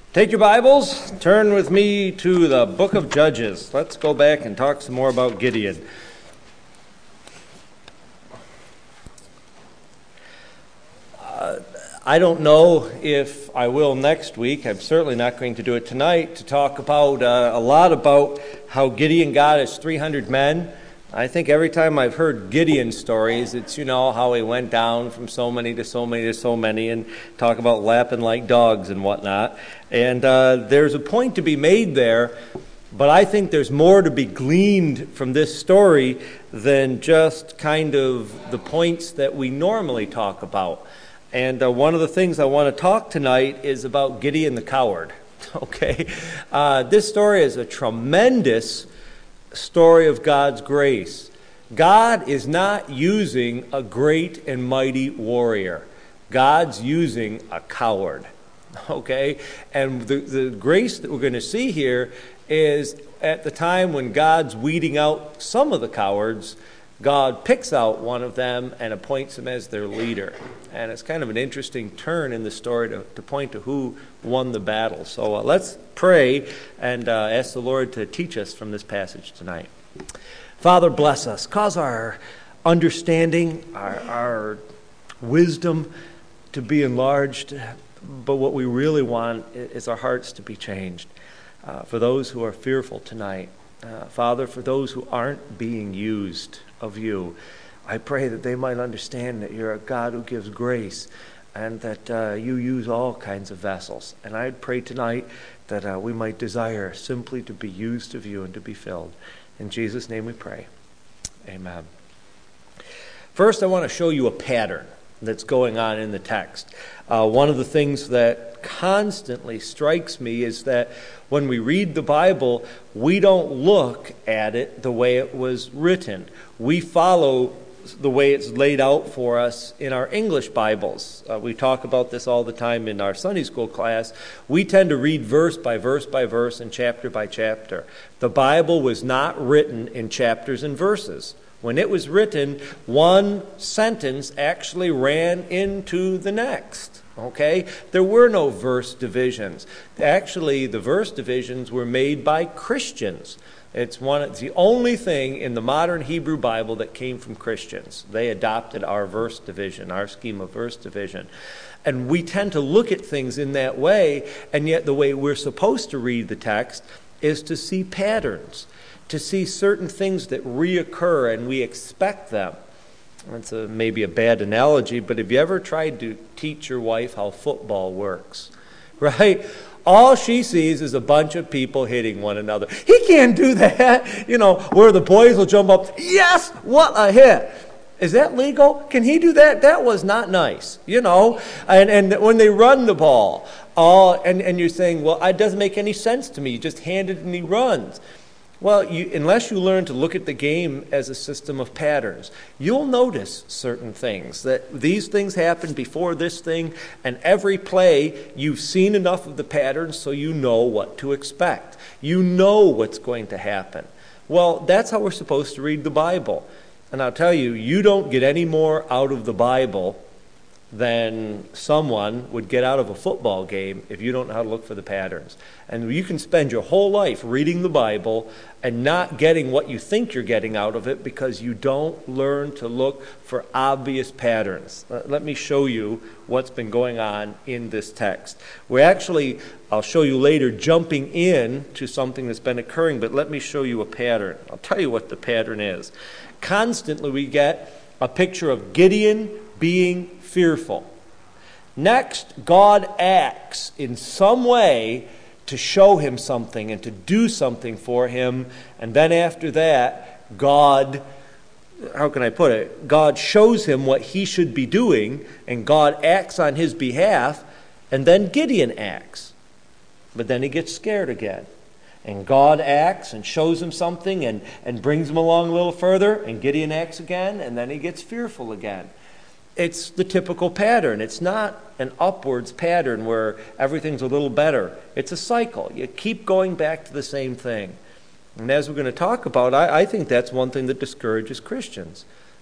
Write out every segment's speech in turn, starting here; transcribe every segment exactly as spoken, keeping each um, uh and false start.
Take your Bibles, turn with me to the book of Judges. Let's go back and talk some more about Gideon. Uh, I don't know if I will next week. I'm certainly not going to do it tonight to talk about uh, a lot about how Gideon got his three hundred men. I think every time I've heard Gideon stories, it's, you know, how he went down from so many to so many to so many and talk about lapping like dogs and whatnot. And uh, there's a point to be made there, but I think there's more to be gleaned from this story than just kind of the points that we normally talk about. And uh, one of the things I want to talk tonight is about Gideon the coward. Okay? Uh, this story is a tremendous story of God's grace. God is not using a great and mighty warrior. God's using a coward. Okay? And the, the grace that we're going to see here is at the time when God's weeding out some of the cowards, God picks out one of them and appoints him as their leader. And it's kind of an interesting turn in the story to, to point to who won the battle. So uh, let's pray and uh, ask the Lord to teach us from this passage tonight. Father, bless us. Cause our understanding, our, our wisdom to be enlarged. But what we really want is our hearts to be changed. Uh, for those who are fearful tonight, uh, Father, for those who aren't being used of you, I pray that they might understand that you're a God who gives grace and that uh, you use all kinds of vessels. And I pray tonight that uh, we might desire simply to be used of you and to be filled. In Jesus' name we pray. Amen. First, I want to show you a pattern that's going on in the text. Uh, one of the things that constantly strikes me is that when we read the Bible, we don't look at it the way it was written. We follow the way it's laid out for us in our English Bibles. Uh, we talk about this all the time in our Sunday school class. We tend to read verse by verse by verse and chapter by chapter. The Bible was not written in chapters and verses. When it was written, one sentence actually ran into the next. Okay? There were no verse divisions. Actually, the verse divisions were made by Christians. It's one. It's the only thing in the modern Hebrew Bible that came from Christians. They adopted our verse division, our scheme of verse division. And we tend to look at things in that way, and yet the way we're supposed to read the text is to see patterns, to see certain things that reoccur and we expect them. That's a, maybe a bad analogy, but have you ever tried to teach your wife how football works? Right? All she sees is a bunch of people hitting one another. He can't do that. You know, where the boys will jump up, yes, what a hit. Is that legal? Can he do that? That was not nice, you know. And and when they run the ball, uh, and, and you're saying, well, it doesn't make any sense to me. You just hand it and he runs. Well, you, unless you learn to look at the game as a system of patterns, you'll notice certain things, that these things happen before this thing, and every play, you've seen enough of the patterns so you know what to expect. You know what's going to happen. Well, that's how we're supposed to read the Bible. And I'll tell you, you don't get any more out of the Bible than someone would get out of a football game if you don't know how to look for the patterns. And you can spend your whole life reading the Bible and not getting what you think you're getting out of it because you don't learn to look for obvious patterns. Let me show you what's been going on in this text. We're actually, I'll show you later, jumping in to something that's been occurring, but let me show you a pattern. I'll tell you what the pattern is. Constantly we get a picture of Gideon being fearful. Next, God acts in some way to show him something and to do something for him. And then after that, God, how can I put it? God shows him what he should be doing, and God acts on his behalf, and then Gideon acts. But then he gets scared again. And God acts and shows him something and, and brings him along a little further, and Gideon acts again, and then he gets fearful again. It's the typical pattern. It's not an upwards pattern where everything's a little better. It's a cycle. You keep going back to the same thing. And as we're going to talk about, I, I think that's one thing that discourages Christians.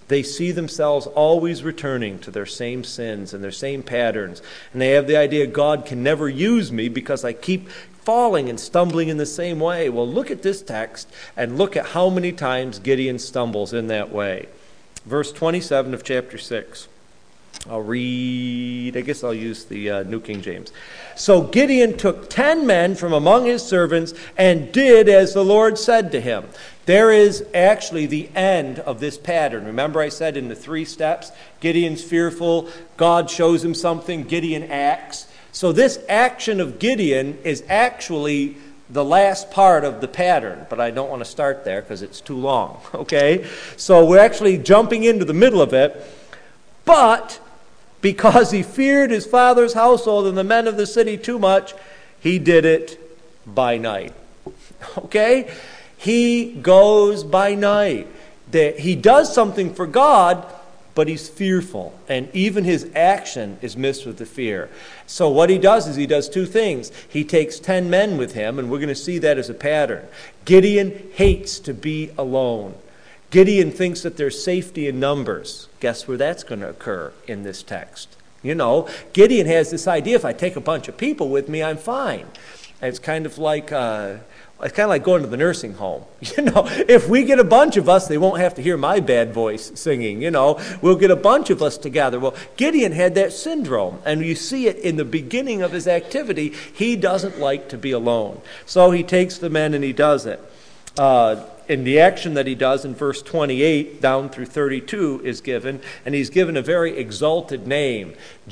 They see themselves always returning to their same sins and their same patterns. And they have the idea God can never use me because I keep falling and stumbling in the same way. Well, look at this text and look at how many times Gideon stumbles in that way. Verse twenty-seven of chapter six. I'll read, I guess I'll use the uh, New King James. So Gideon took ten men from among his servants and did as the Lord said to him. There is actually the end of this pattern. Remember I said in the three steps, Gideon's fearful, God shows him something, Gideon acts. So this action of Gideon is actually the last part of the pattern, but I don't want to start there because it's too long, okay? So we're actually jumping into the middle of it. But because he feared his father's household and the men of the city too much, he did it by night. Okay? He goes by night. He does something for God, but he's fearful. And even his action is mixed with the fear. So what he does is he does two things. He takes ten men with him, and we're going to see that as a pattern. Gideon hates to be alone. Gideon thinks that there's safety in numbers. Guess where that's going to occur in this text? You know, Gideon has this idea, if I take a bunch of people with me, I'm fine. And it's kind of like uh, it's kind of like going to the nursing home. You know, if we get a bunch of us, they won't have to hear my bad voice singing. You know, we'll get a bunch of us together. Well, Gideon had that syndrome, and you see it in the beginning of his activity. He doesn't like to be alone. So he takes the men and he does it. Uh, In the action that he does in verse twenty-eight down through thirty-two is given, and he's given a very exalted name,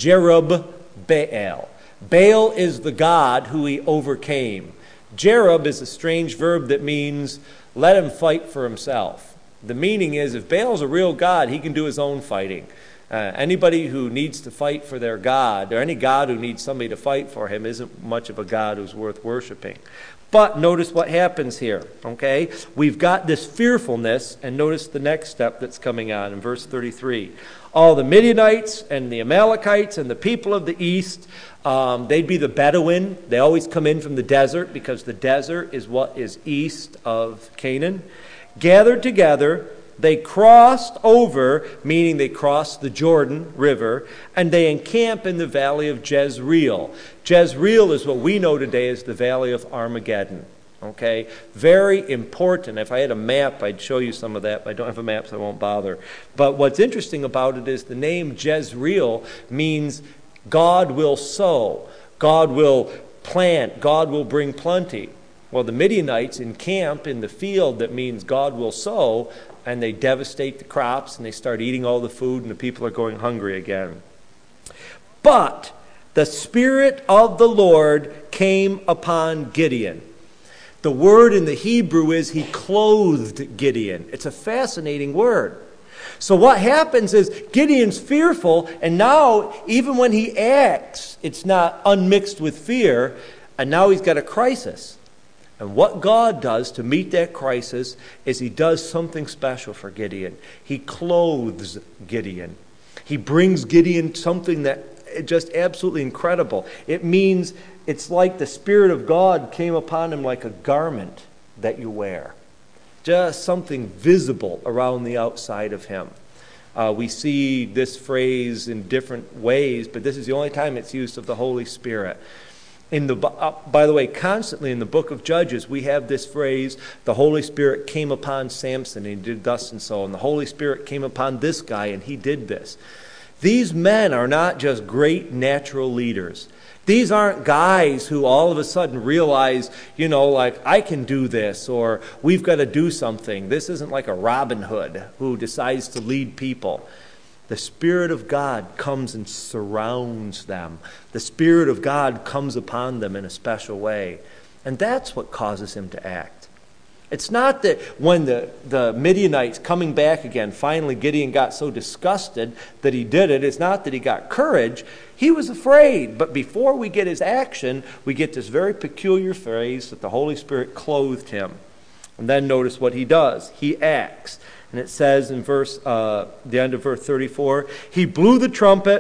Jerub-Baal. Baal is the god who he overcame. Jerub is a strange verb that means let him fight for himself. The meaning is if Baal's a real god, he can do his own fighting. Uh, anybody who needs to fight for their god, or any god who needs somebody to fight for him, isn't much of a god who's worth worshiping. But notice what happens here, okay? We've got this fearfulness, and notice the next step that's coming on in verse thirty-three. All the Midianites and the Amalekites and the people of the east, um, they'd be the Bedouin. They always come in from the desert because the desert is what is east of Canaan. Gathered together, they crossed over, meaning they crossed the Jordan River, and they encamp in the valley of Jezreel. Jezreel is what we know today as the valley of Armageddon. Okay? Very important. If I had a map, I'd show you some of that, but I don't have a map, so I won't bother. But what's interesting about it is the name Jezreel means God will sow. God will plant. God will bring plenty. Well, the Midianites encamp in the field that means God will sow, and they devastate the crops, and they start eating all the food, and the people are going hungry again. But the Spirit of the Lord came upon Gideon. The word in the Hebrew is he clothed Gideon. It's a fascinating word. So what happens is Gideon's fearful, and now even when he acts, it's not unmixed with fear, and now he's got a crisis. And what God does to meet that crisis is he does something special for Gideon. He clothes Gideon. He brings Gideon something that is just absolutely incredible. It means it's like the Spirit of God came upon him like a garment that you wear. Just something visible around the outside of him. Uh, we see this phrase in different ways, but this is the only time it's used of the Holy Spirit. In the, uh, by the way, constantly in the book of Judges, we have this phrase, the Holy Spirit came upon Samson and he did thus and so, and the Holy Spirit came upon this guy and he did this. These men are not just great natural leaders. These aren't guys who all of a sudden realize, you know, like, I can do this, or we've got to do something. This isn't like a Robin Hood who decides to lead people. The Spirit of God comes and surrounds them. The Spirit of God comes upon them in a special way. And that's what causes him to act. It's not that when the, the Midianites coming back again, finally Gideon got so disgusted that he did it. It's not that he got courage. He was afraid. But before we get his action, we get this very peculiar phrase that the Holy Spirit clothed him. And then notice what he does. He acts. And it says in verse, uh, the end of verse thirty-four, he blew the trumpet,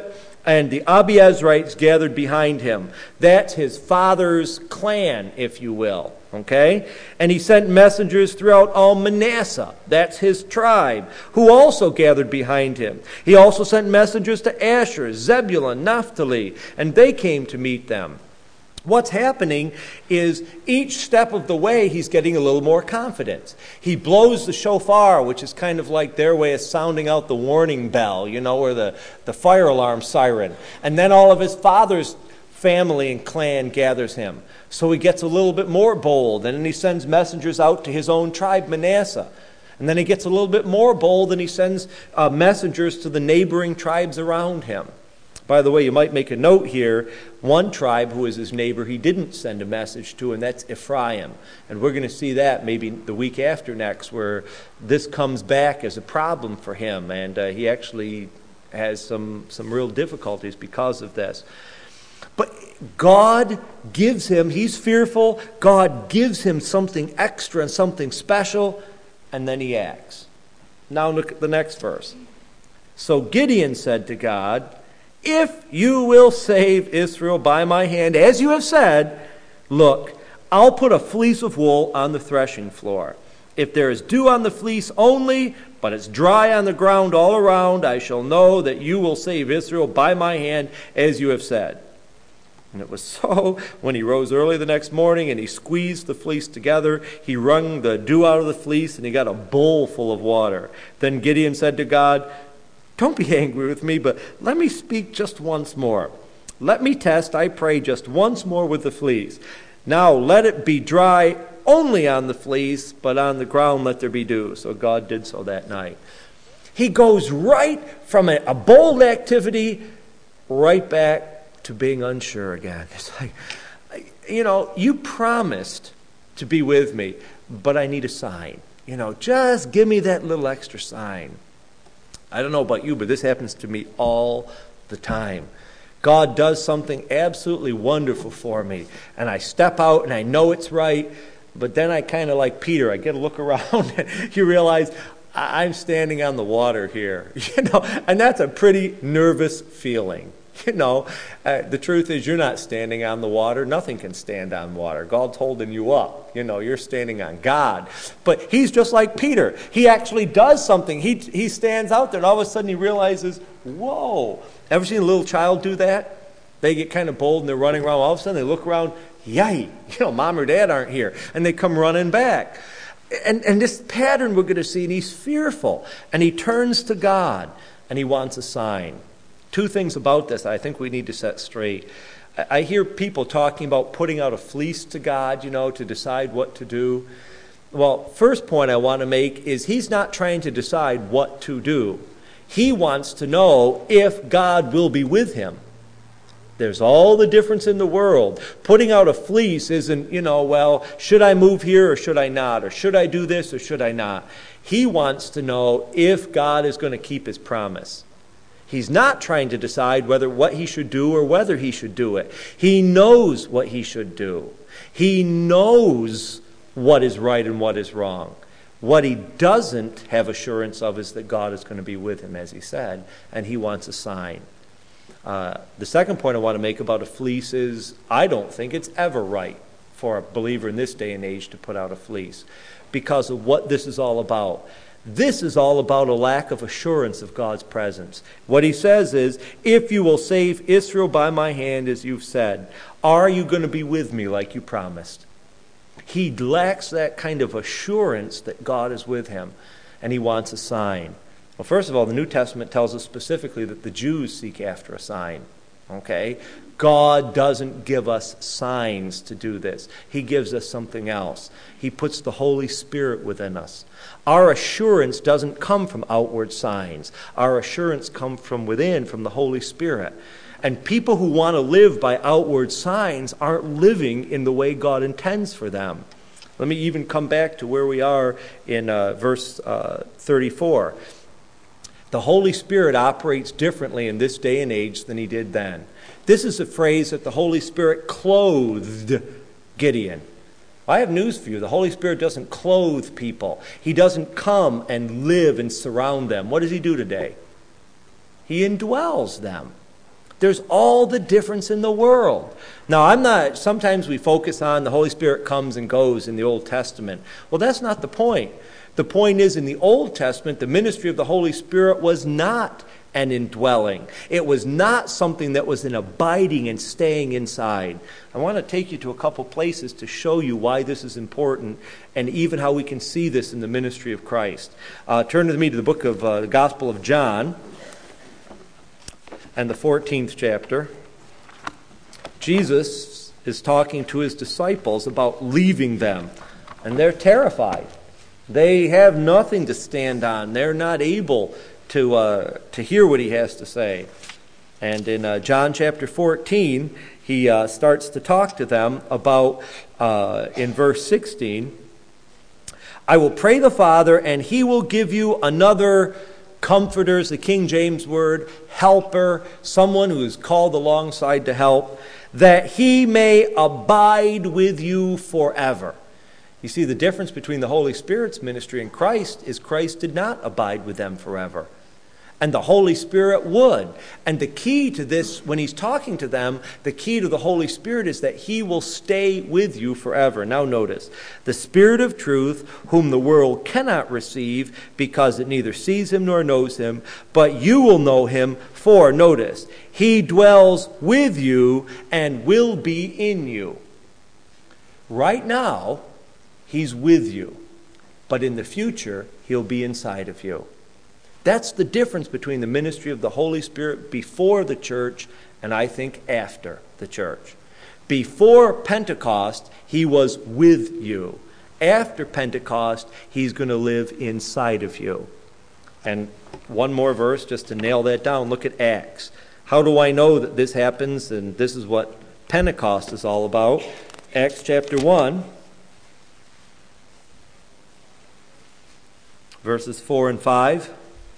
And the Abiezrites gathered behind him. That's his father's clan, if you will. Okay? And he sent messengers throughout all Manasseh. That's his tribe, who also gathered behind him. He also sent messengers to Asher, Zebulun, Naphtali, and they came to meet them. What's happening is each step of the way he's getting a little more confidence. He blows the shofar, which is kind of like their way of sounding out the warning bell, you know, or the, the fire alarm siren. And then all of his father's family and clan gathers him. So he gets a little bit more bold, and then he sends messengers out to his own tribe, Manasseh. And then he gets a little bit more bold, and he sends uh, messengers to the neighboring tribes around him. By the way, you might make a note here, one tribe who is his neighbor he didn't send a message to, and that's Ephraim. And we're going to see that maybe the week after next, where this comes back as a problem for him, and uh, he actually has some, some real difficulties because of this. But God gives him, he's fearful, God gives him something extra and something special, and then he acts. Now look at the next verse. So Gideon said to God, "If you will save Israel by my hand, as you have said, look, I'll put a fleece of wool on the threshing floor. If there is dew on the fleece only, but it's dry on the ground all around, I shall know that you will save Israel by my hand, as you have said." And it was so. When he rose early the next morning and he squeezed the fleece together, he wrung the dew out of the fleece, and he got a bowl full of water. Then Gideon said to God, "Don't be angry with me, but let me speak just once more. Let me test, I pray, just once more with the fleece. Now let it be dry only on the fleece, but on the ground let there be dew." So God did so that night. He goes right from a, a bold activity right back to being unsure again. It's like, you know, you promised to be with me, but I need a sign. You know, just give me that little extra sign. I don't know about you, but this happens to me all the time. God does something absolutely wonderful for me, and I step out and I know it's right, but then I kind of like Peter, I get a look around and you realize I'm standing on the water here, you know, and that's a pretty nervous feeling. You know, uh, the truth is you're not standing on the water. Nothing can stand on water. God's holding you up. You know, you're standing on God. But he's just like Peter. He actually does something. He he stands out there, and all of a sudden he realizes, whoa. Ever seen a little child do that? They get kind of bold and they're running around. All of a sudden they look around, yay, you know, mom or dad aren't here. And they come running back. And, and this pattern we're going to see, and he's fearful. And he turns to God, and he wants a sign. Two things about this I think we need to set straight. I hear people talking about putting out a fleece to God, you know, to decide what to do. Well, first point I want to make is he's not trying to decide what to do. He wants to know if God will be with him. There's all the difference in the world. Putting out a fleece isn't, you know, well, should I move here or should I not? Or should I do this or should I not? He wants to know if God is going to keep his promise. He's not trying to decide whether what he should do or whether he should do it. He knows what he should do. He knows what is right and what is wrong. What he doesn't have assurance of is that God is going to be with him, as he said, and he wants a sign. Uh, the second point I want to make about a fleece is I don't think it's ever right for a believer in this day and age to put out a fleece because of what this is all about. This is all about a lack of assurance of God's presence. What he says is, if you will save Israel by my hand, as you've said, are you going to be with me like you promised? He lacks that kind of assurance that God is with him, and he wants a sign. Well, first of all, the New Testament tells us specifically that the Jews seek after a sign. Okay? God doesn't give us signs to do this. He gives us something else. He puts the Holy Spirit within us. Our assurance doesn't come from outward signs. Our assurance comes from within, from the Holy Spirit. And people who want to live by outward signs aren't living in the way God intends for them. Let me even come back to where we are in uh, verse uh, thirty-four. The Holy Spirit operates differently in this day and age than he did then. This is a phrase that the Holy Spirit clothed Gideon. I have news for you. The Holy Spirit doesn't clothe people. He doesn't come and live and surround them. What does he do today? He indwells them. There's all the difference in the world. Now, I'm not, sometimes we focus on the Holy Spirit comes and goes in the Old Testament. Well, that's not the point. The point is, in the Old Testament, the ministry of the Holy Spirit was not an indwelling. It was not something that was an abiding and staying inside. I want to take you to a couple places to show you why this is important and even how we can see this in the ministry of Christ. Uh, turn with me to the book of uh, the Gospel of John and the fourteenth chapter. Jesus is talking to his disciples about leaving them, and they're terrified. They have nothing to stand on. They're not able to uh, to hear what he has to say. And in uh, John chapter fourteen, he uh, starts to talk to them about, uh, in verse sixteen, I will pray the Father, and he will give you another comforter, is the King James word, helper, someone who is called alongside to help, that he may abide with you forever. You see, the difference between the Holy Spirit's ministry and Christ is Christ did not abide with them forever. And the Holy Spirit would. And the key to this, when he's talking to them, the key to the Holy Spirit is that he will stay with you forever. Now notice, the Spirit of truth, whom the world cannot receive, because it neither sees him nor knows him, but you will know him, for, notice, he dwells with you and will be in you. Right now, he's with you, but in the future, he'll be inside of you. That's the difference between the ministry of the Holy Spirit before the church and I think after the church. Before Pentecost, he was with you. After Pentecost, he's going to live inside of you. And one more verse just to nail that down. Look at Acts. How do I know that this happens? And this is what Pentecost is all about. Acts chapter one. Verses four and five.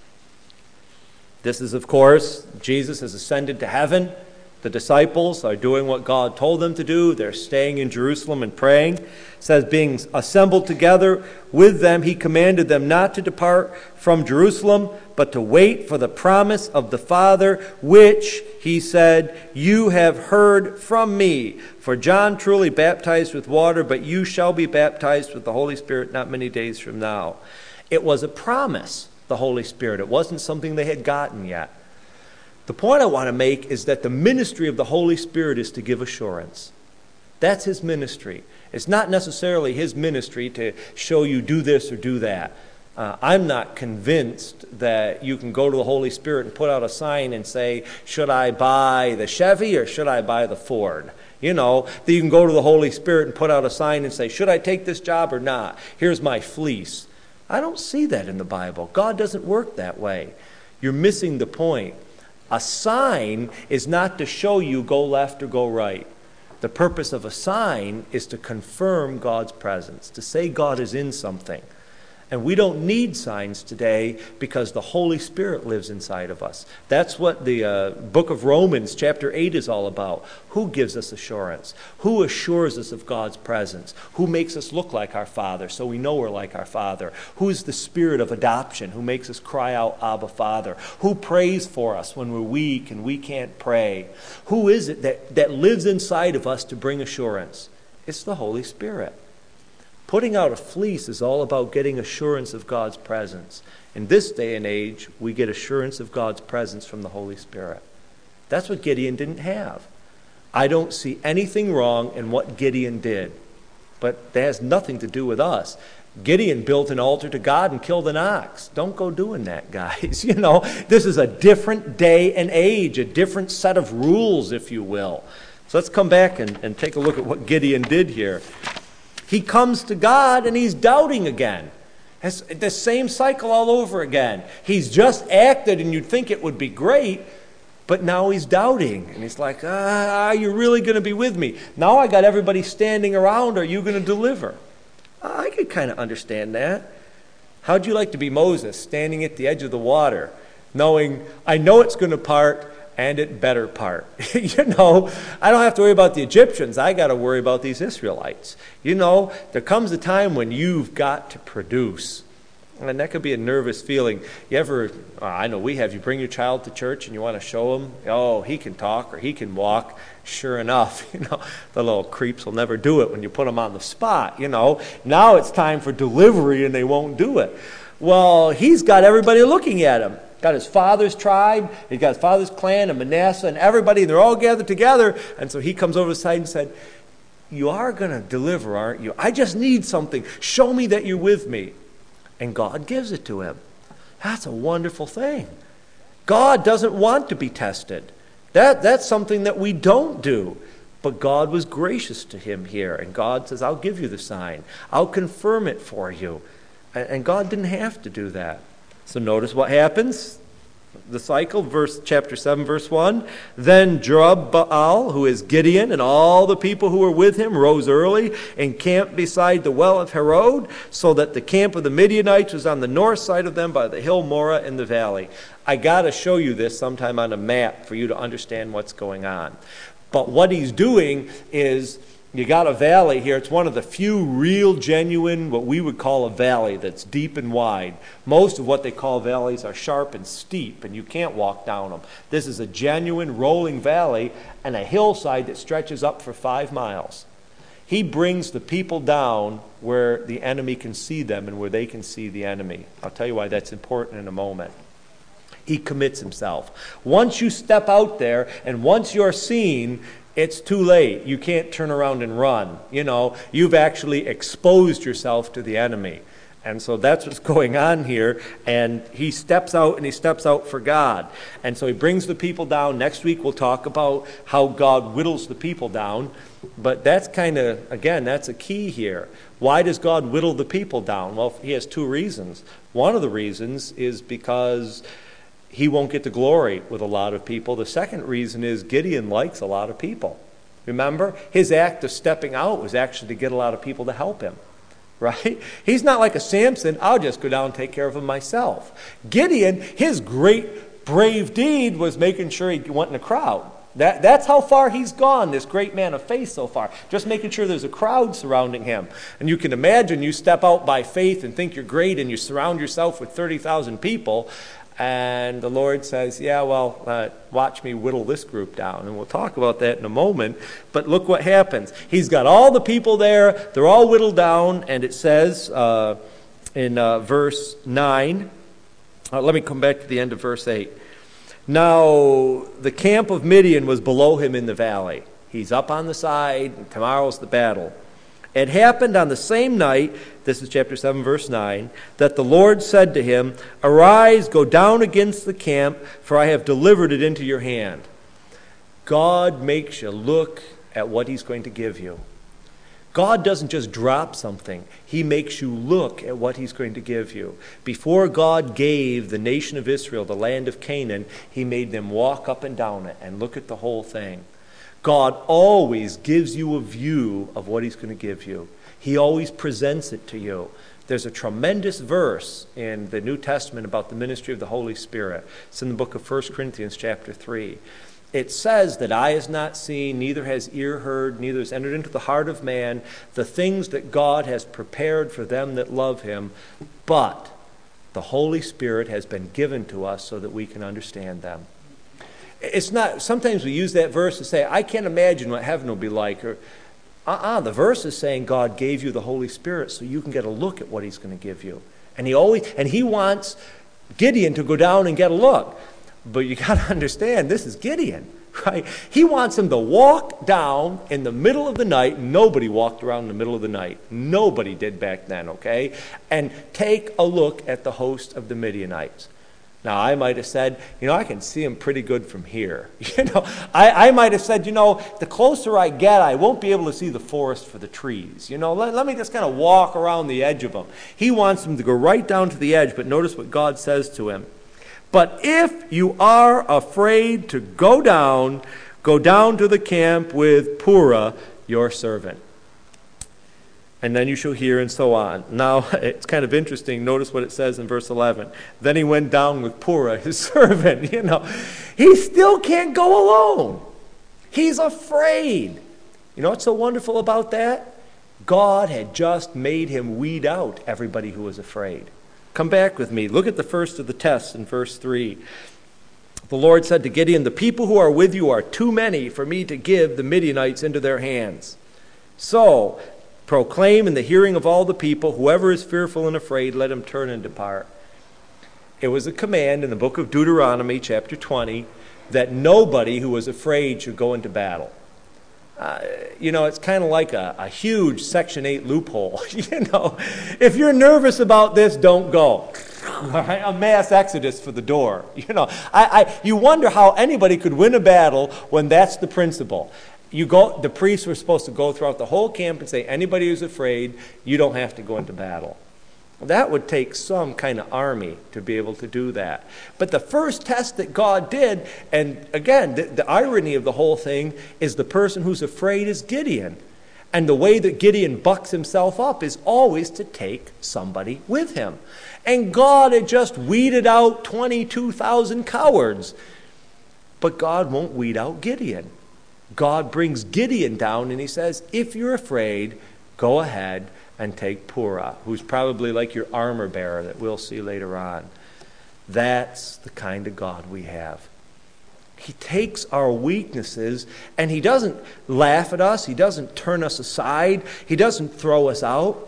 This is, of course, Jesus has ascended to heaven. The disciples are doing what God told them to do. They're staying in Jerusalem and praying. It says, being assembled together with them, he commanded them not to depart from Jerusalem, but to wait for the promise of the Father, which, he said, you have heard from me. For John truly baptized with water, but you shall be baptized with the Holy Spirit not many days from now. It was a promise, the Holy Spirit. It wasn't something they had gotten yet. The point I want to make is that the ministry of the Holy Spirit is to give assurance. That's his ministry. It's not necessarily his ministry to show you do this or do that. Uh, I'm not convinced that you can go to the Holy Spirit and put out a sign and say, should I buy the Chevy or should I buy the Ford? You know, that you can go to the Holy Spirit and put out a sign and say, should I take this job or not? Here's my fleece. I don't see that in the Bible. God doesn't work that way. You're missing the point. A sign is not to show you go left or go right. The purpose of a sign is to confirm God's presence, to say God is in something. And we don't need signs today because the Holy Spirit lives inside of us. That's what the uh, book of Romans chapter eight is all about. Who gives us assurance? Who assures us of God's presence? Who makes us look like our Father so we know we're like our Father? Who is the Spirit of adoption who makes us cry out, Abba, Father? Who prays for us when we're weak and we can't pray? Who is it that, that lives inside of us to bring assurance? It's the Holy Spirit. Putting out a fleece is all about getting assurance of God's presence. In this day and age, we get assurance of God's presence from the Holy Spirit. That's what Gideon didn't have. I don't see anything wrong in what Gideon did, but that has nothing to do with us. Gideon built an altar to God and killed an ox. Don't go doing that, guys. You know, this is a different day and age, a different set of rules, if you will. So let's come back and, and take a look at what Gideon did here. He comes to God and he's doubting again. It's the same cycle all over again. He's just acted and you'd think it would be great, but now he's doubting. And he's like, ah, are you really going to be with me? Now I got everybody standing around. Are you going to deliver? I could kind of understand that. How'd you like to be Moses, standing at the edge of the water, knowing, I know it's going to part, and it better part. You know, I don't have to worry about the Egyptians. I got to worry about these Israelites. You know, there comes a time when you've got to produce. And that could be a nervous feeling. You ever, uh, I know we have, you bring your child to church and you want to show him, oh, he can talk or he can walk. Sure enough, you know, the little creeps will never do it when you put them on the spot, you know. Now it's time for delivery and they won't do it. Well, he's got everybody looking at him. Got his father's tribe, he's got his father's clan and Manasseh and everybody, and they're all gathered together. And so he comes over the side and said, you are going to deliver, aren't you? I just need something. Show me that you're with me. And God gives it to him. That's a wonderful thing. God doesn't want to be tested. That, that's something that we don't do. But God was gracious to him here. And God says, I'll give you the sign. I'll confirm it for you. And, and God didn't have to do that. So notice what happens. The cycle, verse chapter seven, verse one. Then Jerubbaal, who is Gideon, and all the people who were with him rose early and camped beside the well of Harod, so that the camp of the Midianites was on the north side of them by the hill Morah in the valley. I got to show you this sometime on a map for you to understand what's going on. But what he's doing is, you got a valley here. It's one of the few real genuine, what we would call a valley that's deep and wide. Most of what they call valleys are sharp and steep, and you can't walk down them. This is a genuine rolling valley and a hillside that stretches up for five miles. He brings the people down where the enemy can see them and where they can see the enemy. I'll tell you why that's important in a moment. He commits himself. Once you step out there and once you're seen, it's too late. You can't turn around and run. You know, you've actually exposed yourself to the enemy. And so that's what's going on here. And he steps out, and he steps out for God. And so he brings the people down. Next week we'll talk about how God whittles the people down. But that's kind of, again, that's a key here. Why does God whittle the people down? Well, he has two reasons. One of the reasons is because he won't get the glory with a lot of people. The second reason is Gideon likes a lot of people. Remember, his act of stepping out was actually to get a lot of people to help him. Right? He's not like a Samson, I'll just go down and take care of him myself. Gideon, his great brave deed was making sure he went in a crowd. That, that's how far he's gone, this great man of faith so far. Just making sure there's a crowd surrounding him. And you can imagine you step out by faith and think you're great and you surround yourself with thirty thousand people. And the Lord says, yeah, well, uh, watch me whittle this group down. And we'll talk about that in a moment. But look what happens. He's got all the people there. They're all whittled down. And it says uh, in uh, verse nine, uh, let me come back to the end of verse eight. Now, the camp of Midian was below him in the valley. He's up on the side, and tomorrow's the battle. It happened on the same night, this is chapter seven, verse nine, that the Lord said to him, arise, go down against the camp, for I have delivered it into your hand. God makes you look at what he's going to give you. God doesn't just drop something. He makes you look at what he's going to give you. Before God gave the nation of Israel the land of Canaan, he made them walk up and down it and look at the whole thing. God always gives you a view of what he's going to give you. He always presents it to you. There's a tremendous verse in the New Testament about the ministry of the Holy Spirit. It's in the book of First Corinthians chapter three. It says that eye has not seen, neither has ear heard, neither has entered into the heart of man the things that God has prepared for them that love him, but the Holy Spirit has been given to us so that we can understand them. It's not, sometimes we use that verse to say, I can't imagine what heaven will be like. Or, uh-uh, the verse is saying God gave you the Holy Spirit so you can get a look at what he's going to give you. And he always, and he wants Gideon to go down and get a look. But you got to understand, this is Gideon, right? He wants him to walk down in the middle of the night. Nobody walked around in the middle of the night. Nobody did back then, okay? And take a look at the host of the Midianites. Now, I might have said, you know, I can see them pretty good from here. You know, I, I might have said, you know, the closer I get, I won't be able to see the forest for the trees. You know, let, let me just kind of walk around the edge of them. He wants them to go right down to the edge, but notice what God says to him. But if you are afraid to go down, go down to the camp with Purah, your servant. And then you shall hear, and so on. Now, it's kind of interesting. Notice what it says in verse eleven. Then he went down with Purah, his servant. You know, he still can't go alone. He's afraid. You know what's so wonderful about that? God had just made him weed out everybody who was afraid. Come back with me. Look at the first of the tests in verse three. The Lord said to Gideon, the people who are with you are too many for me to give the Midianites into their hands. So proclaim in the hearing of all the people, whoever is fearful and afraid, let him turn and depart. It was a command in the book of Deuteronomy, chapter twenty, that nobody who was afraid should go into battle. Uh, you know, it's kind of like a, a huge Section eight loophole. You know, if you're nervous about this, don't go. All right? A mass exodus for the door. You know, I, I, you wonder how anybody could win a battle when that's the principle. You go. The priests were supposed to go throughout the whole camp and say, anybody who's afraid, you don't have to go into battle. That would take some kind of army to be able to do that. But the first test that God did, and again, the, the irony of the whole thing is the person who's afraid is Gideon. And the way that Gideon bucks himself up is always to take somebody with him. And God had just weeded out twenty-two thousand cowards. But God won't weed out Gideon. God brings Gideon down and he says, if you're afraid, go ahead and take Purah, who's probably like your armor bearer that we'll see later on. That's the kind of God we have. He takes our weaknesses and he doesn't laugh at us. He doesn't turn us aside. He doesn't throw us out.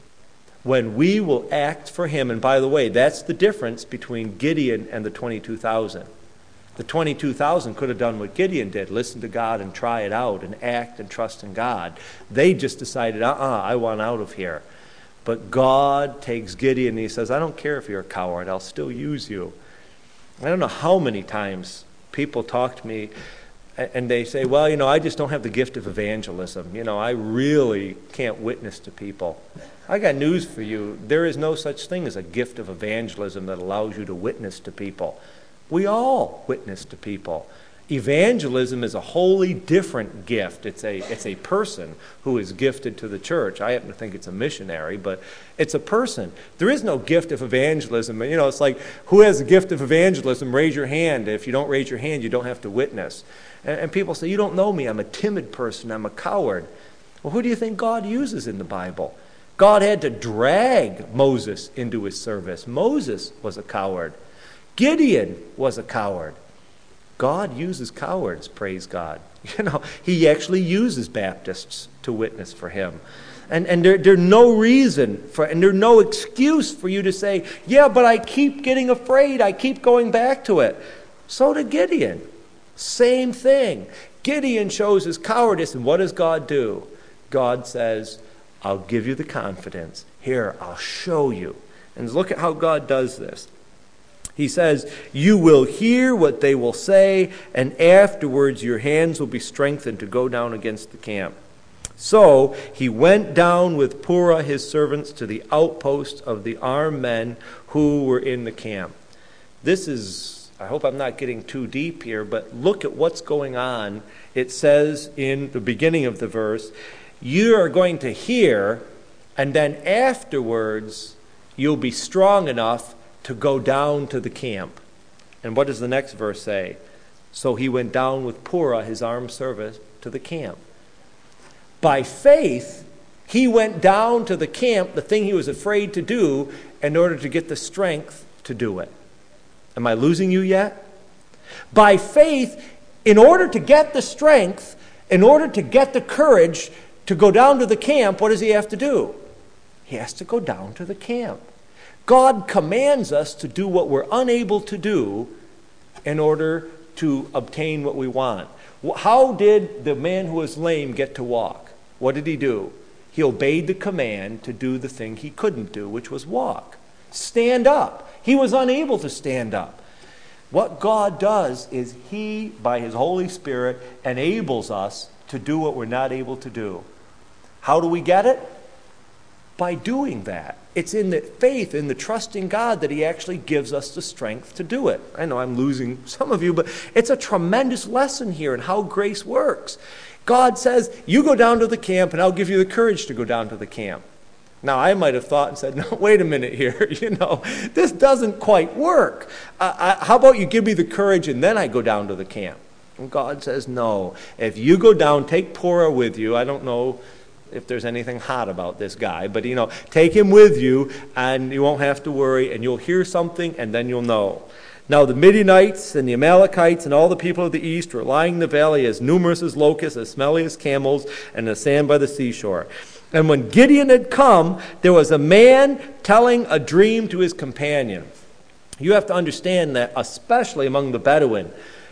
When we will act for him, and by the way, that's the difference between Gideon and the twenty-two thousand. The twenty-two thousand could have done what Gideon did, listen to God and try it out and act and trust in God. They just decided, uh-uh, I want out of here. But God takes Gideon and he says, I don't care if you're a coward, I'll still use you. I don't know how many times people talk to me and they say, well, you know, I just don't have the gift of evangelism. You know, I really can't witness to people. I got news for you. There is no such thing as a gift of evangelism that allows you to witness to people. We all witness to people. Evangelism is a wholly different gift. It's a, it's a person who is gifted to the church. I happen to think it's a missionary, but it's a person. There is no gift of evangelism. You know, it's like, who has the gift of evangelism? Raise your hand. If you don't raise your hand, you don't have to witness. And, and people say, you don't know me. I'm a timid person. I'm a coward. Well, who do you think God uses in the Bible? God had to drag Moses into his service. Moses was a coward. Gideon was a coward. God uses cowards, praise God. You know, he actually uses Baptists to witness for him. And and there, there's no reason for, and there's no excuse for you to say, yeah, but I keep getting afraid. I keep going back to it. So did Gideon. Same thing. Gideon shows his cowardice, and what does God do? God says, I'll give you the confidence. Here, I'll show you. And look at how God does this. He says, you will hear what they will say, and afterwards your hands will be strengthened to go down against the camp. So he went down with Purah his servants to the outpost of the armed men who were in the camp. This is, I hope I'm not getting too deep here, but look at what's going on. It says in the beginning of the verse, you are going to hear, and then afterwards you'll be strong enough to go down to the camp. And what does the next verse say? So he went down with Purah, his armed servant, to the camp. By faith, he went down to the camp, the thing he was afraid to do, in order to get the strength to do it. Am I losing you yet? By faith, in order to get the strength, in order to get the courage to go down to the camp, what does he have to do? He has to go down to the camp. God commands us to do what we're unable to do in order to obtain what we want. How did the man who was lame get to walk? What did he do? He obeyed the command to do the thing he couldn't do, which was walk. Stand up. He was unable to stand up. What God does is he, by his Holy Spirit, enables us to do what we're not able to do. How do we get it? By doing that. It's in the faith, in the trust in God, that he actually gives us the strength to do it. I know I'm losing some of you, but it's a tremendous lesson here in how grace works. God says, you go down to the camp and I'll give you the courage to go down to the camp. Now, I might have thought and said, no, wait a minute here. You know, this doesn't quite work. Uh, I, how about you give me the courage and then I go down to the camp? And God says, no. If you go down, take Purah with you. I don't know if there's anything hot about this guy. But, you know, take him with you, and you won't have to worry, and you'll hear something, and then you'll know. Now the Midianites and the Amalekites and all the people of the east were lying in the valley as numerous as locusts, as smelly as camels, and the sand by the seashore. And when Gideon had come, there was a man telling a dream to his companion. You have to understand that, especially among the Bedouin,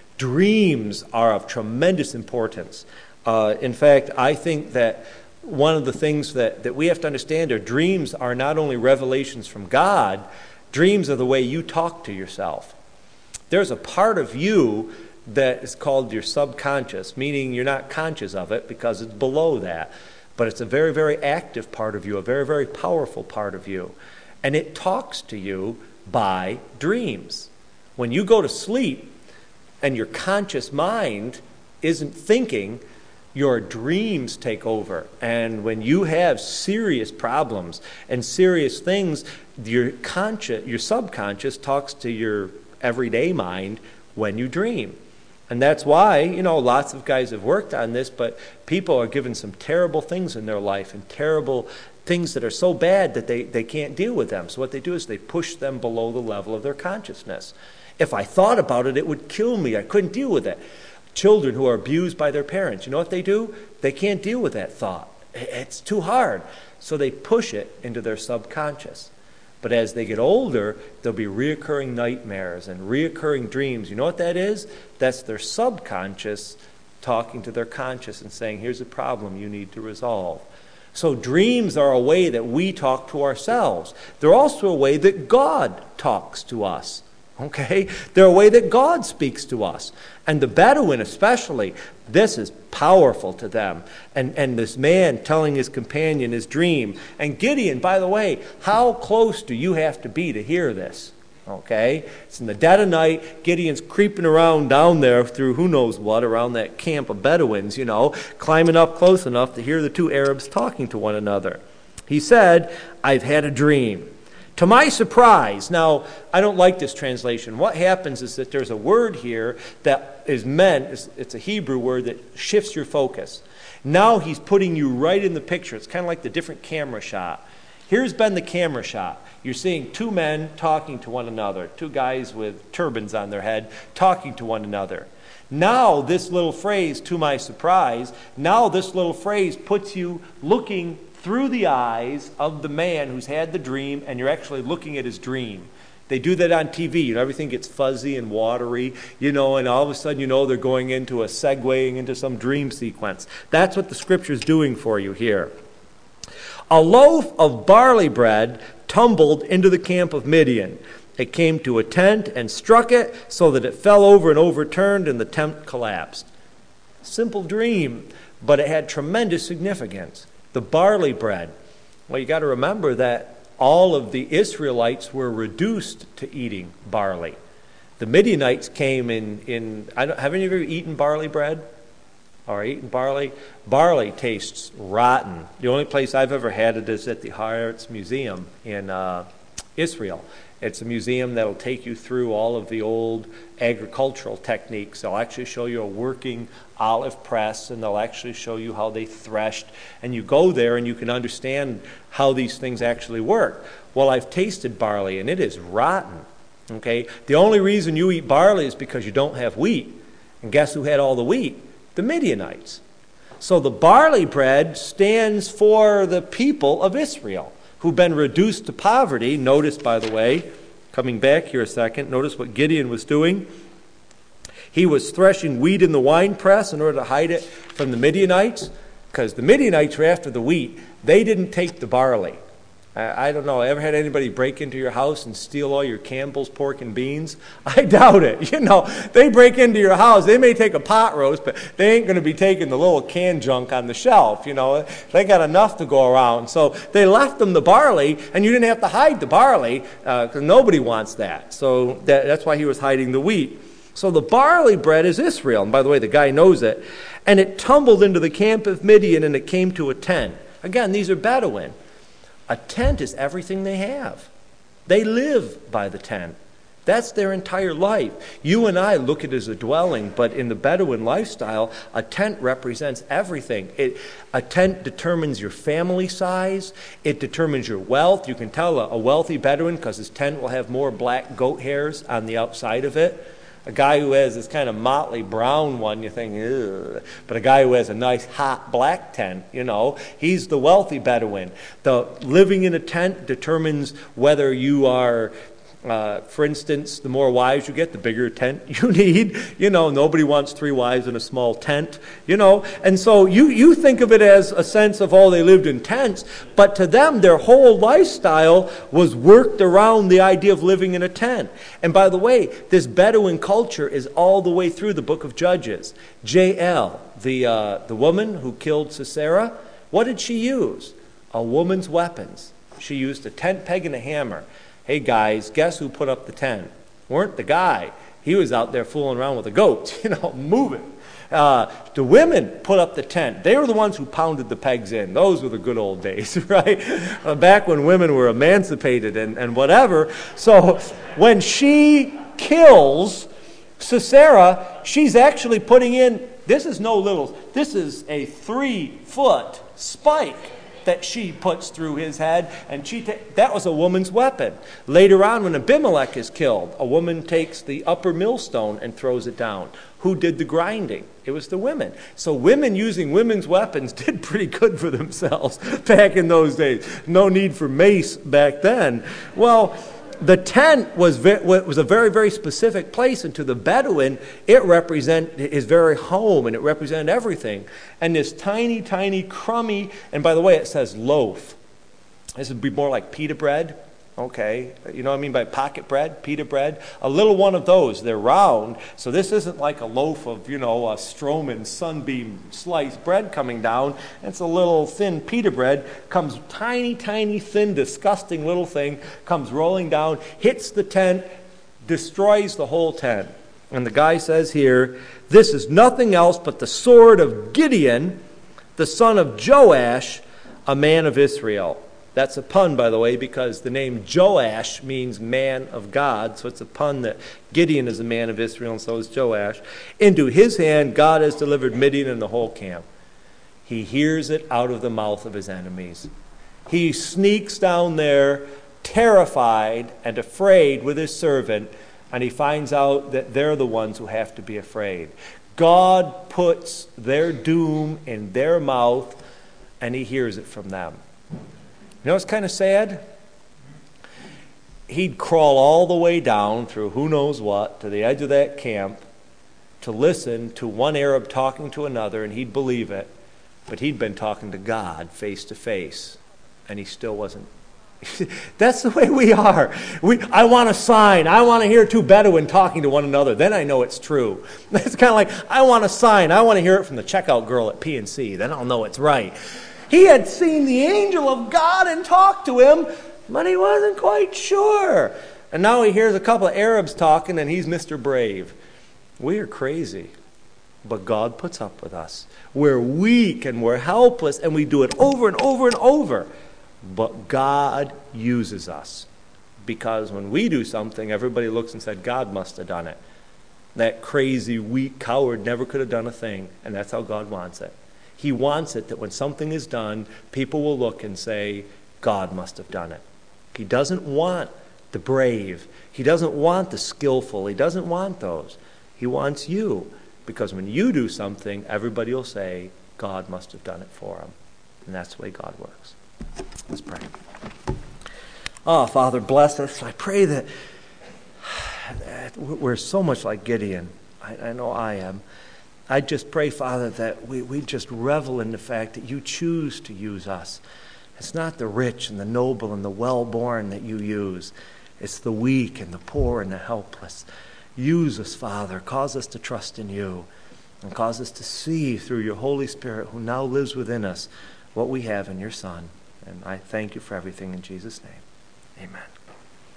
dreams are of tremendous importance. Uh, in fact, I think that one of the things that, that we have to understand are dreams are not only revelations from God, dreams are the way you talk to yourself. There's a part of you that is called your subconscious, meaning you're not conscious of it because it's below that. But it's a very, very active part of you, a very, very powerful part of you. And it talks to you by dreams. When you go to sleep and your conscious mind isn't thinking, your dreams take over. And when you have serious problems and serious things, your conscious, your subconscious talks to your everyday mind when you dream. And that's why, you know, lots of guys have worked on this, but people are given some terrible things in their life and terrible things that are so bad that they, they can't deal with them. So what they do is they push them below the level of their consciousness. If I thought about it, it would kill me. I couldn't deal with it. Children who are abused by their parents, you know what they do? They can't deal with that thought. It's too hard. So they push it into their subconscious. But as they get older, there'll be reoccurring nightmares and reoccurring dreams. You know what that is? That's their subconscious talking to their conscious and saying, here's a problem you need to resolve. So dreams are a way that we talk to ourselves. They're also a way that God talks to us. Okay? They're a way that God speaks to us. And the Bedouin especially, this is powerful to them. And, and this man telling his companion his dream. And Gideon, by the way, how close do you have to be to hear this? Okay? It's in the dead of night. Gideon's creeping around down there through who knows what, around that camp of Bedouins, you know, climbing up close enough to hear the two Arabs talking to one another. He said, I've had a dream. To my surprise, now, I don't like this translation. What happens is that there's a word here that is meant, it's a Hebrew word that shifts your focus. Now he's putting you right in the picture. It's kind of like the different camera shot. Here's been the camera shot. You're seeing two men talking to one another, two guys with turbans on their head talking to one another. Now this little phrase, to my surprise, now this little phrase puts you looking through the eyes of the man who's had the dream, and you're actually looking at his dream. They do that on T V. You know, everything gets fuzzy and watery, you know, and all of a sudden, you know, they're going into a segueing into some dream sequence. That's what the Scripture's doing for you here. A loaf of barley bread tumbled into the camp of Midian. It came to a tent and struck it so that it fell over and overturned, and the tent collapsed. Simple dream, but it had tremendous significance. The barley bread. Well, you got to remember that all of the Israelites were reduced to eating barley. The Midianites came in, in I don't, have any of you eaten barley bread? Or eaten barley? Barley tastes rotten. The only place I've ever had it is at the Haaretz Museum in uh, Israel. It's a museum that will take you through all of the old agricultural techniques. They'll actually show you a working olive press, and they'll actually show you how they threshed. And you go there and you can understand how these things actually work. Well, I've tasted barley, and it is rotten. Okay? The only reason you eat barley is because you don't have wheat. And guess who had all the wheat? The Midianites. So the barley bread stands for the people of Israel, who've been reduced to poverty. Notice, by the way, coming back here a second, notice what Gideon was doing. He was threshing wheat in the winepress in order to hide it from the Midianites, because the Midianites were after the wheat. They didn't take the barley. I, I don't know, ever had anybody break into your house and steal all your Campbell's pork and beans? I doubt it. You know, they break into your house. They may take a pot roast, but they ain't going to be taking the little canned junk on the shelf. You know, they got enough to go around. So they left them the barley, and you didn't have to hide the barley, because uh, nobody wants that. So that, that's why he was hiding the wheat. So the barley bread is Israel. And by the way, the guy knows it. And it tumbled into the camp of Midian, and it came to a tent. Again, these are Bedouin. A tent is everything they have. They live by the tent. That's their entire life. You and I look at it as a dwelling, but in the Bedouin lifestyle, a tent represents everything. It, a tent determines your family size. It determines your wealth. You can tell a, a wealthy Bedouin because his tent will have more black goat hairs on the outside of it. A guy who has this kind of motley brown one, you think, ugh. But a guy who has a nice hot black tent, you know, he's the wealthy Bedouin. The living in a tent determines whether you are... Uh, for instance, the more wives you get, the bigger tent you need. You know, nobody wants three wives in a small tent, you know. And so you, you think of it as a sense of, oh, they lived in tents. But to them, their whole lifestyle was worked around the idea of living in a tent. And by the way, this Bedouin culture is all the way through the book of Judges. Jael, the, uh, the woman who killed Sisera, what did she use? A woman's weapons. She used a tent peg and a hammer. Hey guys, guess who put up the tent? Weren't the guy. He was out there fooling around with the goats, you know, moving. Uh, the women put up the tent. They were the ones who pounded the pegs in. Those were the good old days, right? Uh, back when women were emancipated and, and whatever. So when she kills Sisera, she's actually putting in, this is no little, this is a three-foot spike that she puts through his head, and she ta- that was a woman's weapon. Later on, when Abimelech is killed, a woman takes the upper millstone and throws it down. Who did the grinding? It was the women. So women using women's weapons did pretty good for themselves back in those days. No need for mace back then. Well, the tent was ve- was a very, very specific place, and to the Bedouin, it represented his very home, and it represented everything. And this tiny, tiny, crummy, and by the way, it says loaf. This would be more like pita bread. Okay, you know what I mean by pocket bread, pita bread? A little one of those. They're round, so this isn't like a loaf of, you know, a Stroman sunbeam sliced bread coming down. It's a little thin pita bread, comes tiny, tiny, thin, disgusting little thing, comes rolling down, hits the tent, destroys the whole tent. And the guy says here, this is nothing else but the sword of Gideon, the son of Joash, a man of Israel. That's a pun, by the way, because the name Joash means man of God. So it's a pun that Gideon is a man of Israel, and so is Joash. Into his hand God has delivered Midian and the whole camp. He hears it out of the mouth of his enemies. He sneaks down there, terrified and afraid with his servant, and he finds out that they're the ones who have to be afraid. God puts their doom in their mouth, and he hears it from them. You know what's kind of sad? He'd crawl all the way down through who knows what to the edge of that camp to listen to one Arab talking to another, and he'd believe it. But he'd been talking to God face to face, and he still wasn't. That's the way we are. We, I want a sign. I want to hear two Bedouin talking to one another. Then I know it's true. It's kind of like, I want a sign. I want to hear it from the checkout girl at P and C. Then I'll know it's right. He had seen the angel of God and talked to him, but he wasn't quite sure. And now he hears a couple of Arabs talking, and he's Mister Brave. We are crazy, but God puts up with us. We're weak and we're helpless, and we do it over and over and over. But God uses us, because when we do something, everybody looks and said, God must have done it. That crazy, weak coward never could have done a thing, and that's how God wants it. He wants it that when something is done, people will look and say, God must have done it. He doesn't want the brave. He doesn't want the skillful. He doesn't want those. He wants you, because when you do something, everybody will say, God must have done it for him. And that's the way God works. Let's pray. Oh, Father, bless us. I pray that, that we're so much like Gideon. I, I know I am. I just pray, Father, that we, we just revel in the fact that you choose to use us. It's not the rich and the noble and the well-born that you use. It's the weak and the poor and the helpless. Use us, Father. Cause us to trust in you. And cause us to see through your Holy Spirit, who now lives within us, what we have in your Son. And I thank you for everything in Jesus' name. Amen.